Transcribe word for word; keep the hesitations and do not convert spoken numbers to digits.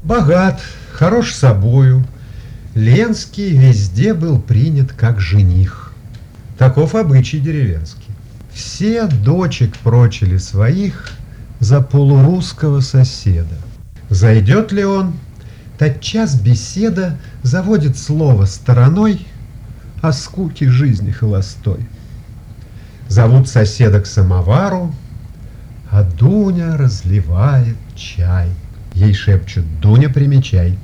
Богат, хорош собою, Ленский везде был принят как жених. Таков обычай деревенский. Все дочек прочили своих за полурусского соседа. Зайдет ли он, тотчас беседа заводит слово стороной о скуке жизни холостой. Зовут соседа к самовару, а Дуня разливает чай. Ей шепчут: Дуня, примечай.